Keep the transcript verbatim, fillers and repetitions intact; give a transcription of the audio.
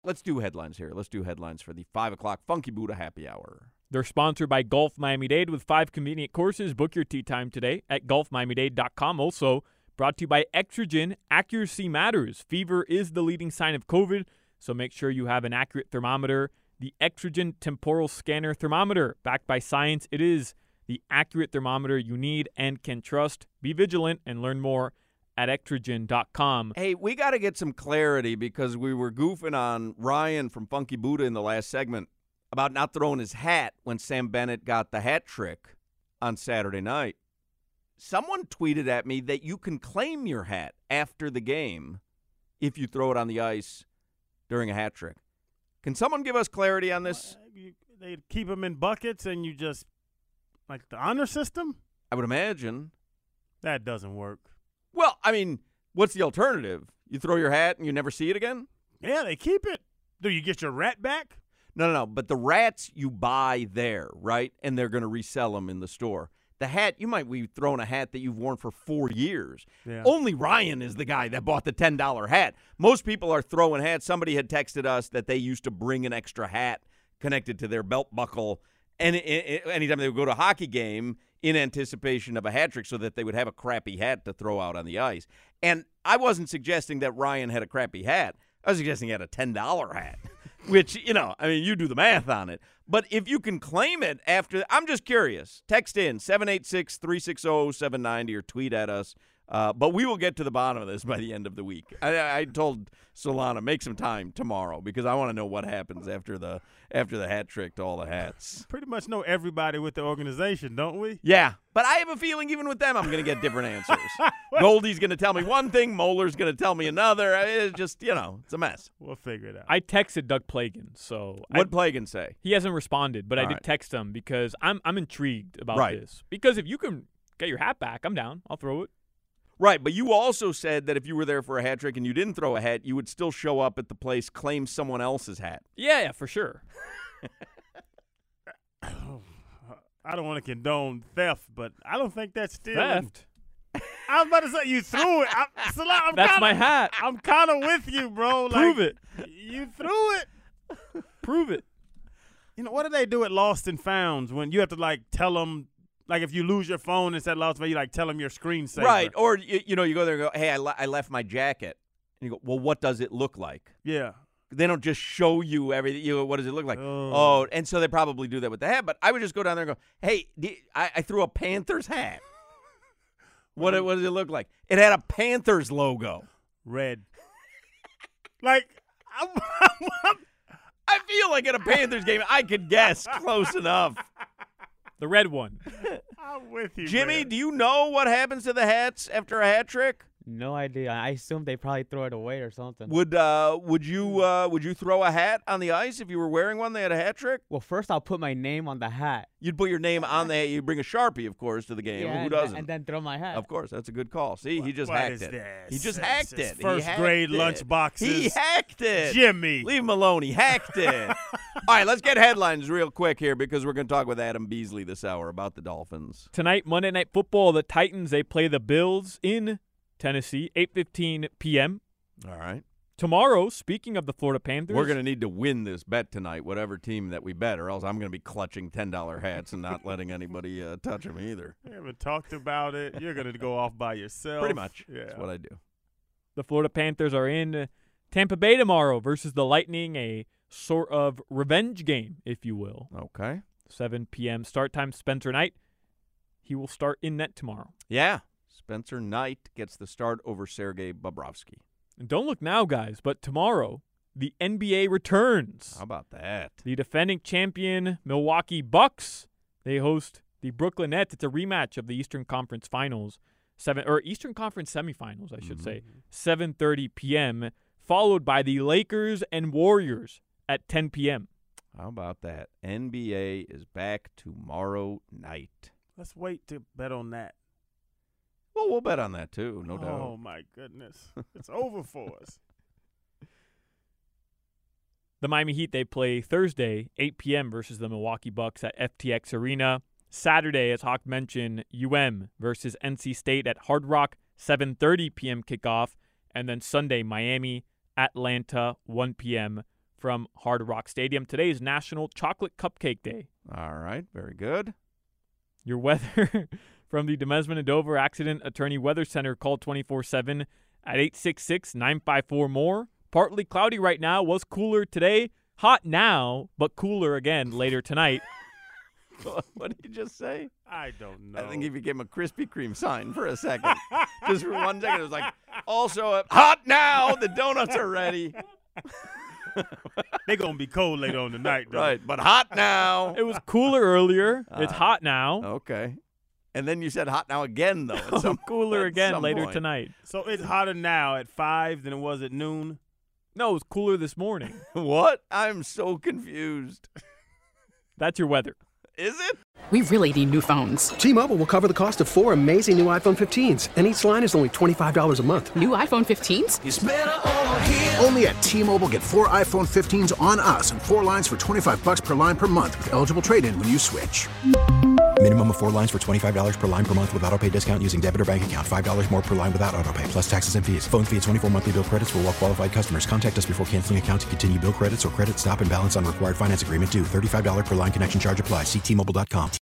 Let's do headlines here. Let's do headlines for the five o'clock Funky Buddha Happy Hour. They're sponsored by Golf Miami-Dade with five convenient courses. Book your tee time today at golf miami dade dot com. Also brought to you by Extragen. Accuracy matters. Fever is the leading sign of COVID, so make sure you have an accurate thermometer. The Extragen Temporal Scanner Thermometer. Backed by science, it is the accurate thermometer you need and can trust. Be vigilant and learn more at extragen dot com. Hey, we got to get some clarity because we were goofing on Ryan from Funky Buddha in the last segment about not throwing his hat when Sam Bennett got the hat trick on Saturday night. Someone tweeted at me that you can claim your hat after the game if you throw it on the ice during a hat trick. Can someone give us clarity on this? They keep them in buckets and you just, like the honor system? I would imagine. That doesn't work. Well, I mean, what's the alternative? You throw your hat and you never see it again? Yeah, they keep it. Do you get your rat back? No, no, no. But the rats you buy there, right? And they're going to resell them in the store. The hat, you might be throwing a hat that you've worn for four years. Yeah. Only Ryan is the guy that bought the ten dollar hat. Most people are throwing hats. Somebody had texted us that they used to bring an extra hat connected to their belt buckle and it, it, anytime they would go to a hockey game in anticipation of a hat trick so that they would have a crappy hat to throw out on the ice. And I wasn't suggesting that Ryan had a crappy hat. I was suggesting he had a ten dollar hat, which, you know, I mean, you do the math on it. But if you can claim it after, I'm just curious. Text in seven eight six, three six zero, seven nine zero or tweet at us. Uh, but we will get to the bottom of this by the end of the week. I, I told Solana, make some time tomorrow because I want to know what happens after the after the hat trick to all the hats. Pretty much know everybody with the organization, don't we? Yeah, but I have a feeling even with them I'm going to get different answers. Goldie's going to tell me one thing, Moeller's going to tell me another. It's just, you know, it's a mess. We'll figure it out. I texted Doug Plagan, so What'd I, Plagan say? He hasn't responded, but All I did right. text him because I'm I'm intrigued about Right. this. Because if you can get your hat back, I'm down. I'll throw it. Right, but you also said that if you were there for a hat trick and you didn't throw a hat, you would still show up at the place, claim someone else's hat. Yeah, yeah, for sure. I don't want to condone theft, but I don't think that's stealing. Theft. I was about to say you threw it. I, Salah, I'm That's kinda, my hat. I'm kind of with you, bro. Like, Prove it. You threw it. Prove it. You know, what do they do at Lost and Founds when you have to, like, tell them, like, if you lose your phone and said Lost and Found, you, like, tell them your screensaver. Right, or, you, you know, you go there and go, hey, I, le- I left my jacket. And you go, well, what does it look like? Yeah. They don't just show you everything. You go, what does it look like? Oh. Oh, and so they probably do that with the hat. But I would just go down there and go, hey, d- I, I threw a Panthers hat. What, what does it look like? It had a Panthers logo. Red. Like, I'm, I'm, I'm, I feel like at a Panthers game, I could guess close enough. The red one. I'm with you, Jimmy, man. do you know what happens to the hats after a hat trick? No idea. I assume they probably throw it away or something. Would uh would you uh would you throw a hat on the ice if you were wearing one? They had a hat trick. Well, first I'll put my name on the hat. You'd put your name on the hat. You'd bring a Sharpie, of course, to the game. Yeah, Who and doesn't? then, and then throw my hat. Of course, that's a good call. See, he just What hacked is it. this? He just This hacked is it. He First hacked grade it. lunch boxes. He hacked it. Jimmy. Leave him alone. He hacked it. All right, let's get headlines real quick here because we're going to talk with Adam Beasley this hour about the Dolphins. Tonight, Monday Night Football, the Titans, they play the Bills in Tennessee, eight fifteen p.m. All right. Tomorrow, speaking of the Florida Panthers. We're going to need to win this bet tonight, whatever team that we bet, or else I'm going to be clutching ten dollar hats and not letting anybody uh, touch them either. We haven't talked about it. You're going to go off by yourself. Pretty much. Yeah. That's what I do. The Florida Panthers are in Tampa Bay tomorrow versus the Lightning, a sort of revenge game, if you will. Okay. seven p.m. start time. Spencer Knight, he will start in net tomorrow. Yeah. Spencer Knight gets the start over Sergei Bobrovsky. And don't look now, guys, but tomorrow, the N B A returns. How about that? The defending champion Milwaukee Bucks, they host the Brooklyn Nets. It's a rematch of the Eastern Conference Finals, seven or Eastern Conference semifinals, I should Mhm. say, seven thirty p.m., followed by the Lakers and Warriors at ten p.m. How about that? N B A is back tomorrow night. Let's wait to bet on that. Well, we'll bet on that too, no oh, doubt. my goodness. It's over for us. The Miami Heat, they play Thursday, eight p.m. versus the Milwaukee Bucks at F T X Arena. Saturday, as Hawk mentioned, U M versus N C State at Hard Rock, seven thirty p.m. kickoff. And then Sunday, Miami, Atlanta, one p.m. from Hard Rock Stadium. Today is National Chocolate Cupcake Day. All right, very good. Your weather from the Demesman and Dover Accident Attorney Weather Center. Call twenty-four seven at eight six six, nine five four, M O R E. Partly cloudy right now. Was cooler today. Hot now, but cooler again later tonight. What did you just say? I don't know. I think he became a Krispy Kreme sign for a second. Just for one second, it was like, also, uh, hot now. The donuts are ready. They're going to be cold later on tonight, though. Right, but hot now. It was cooler earlier. It's Uh, hot now. Okay. And then you said hot now again, though. At some, Cooler at again some later point. tonight. So it's hotter now at five than it was at noon? No, it was cooler this morning. What? I'm so confused. That's your weather. Is it? We really need new phones. T-Mobile will cover the cost of four amazing new iPhone fifteens, and each line is only twenty-five dollars a month. New iPhone fifteens? Only at T-Mobile, get four iPhone fifteens on us and four lines for twenty-five bucks per line per month with eligible trade-in when you switch. Minimum of four lines for twenty-five dollars per line per month with autopay discount using debit or bank account. five dollars more per line without autopay, plus taxes and fees. Phone fee at twenty-four monthly bill credits for well-qualified customers. Contact us before canceling account to continue bill credits or credit stop and balance on required finance agreement due. thirty-five dollars per line connection charge applies. See T Mobile dot com.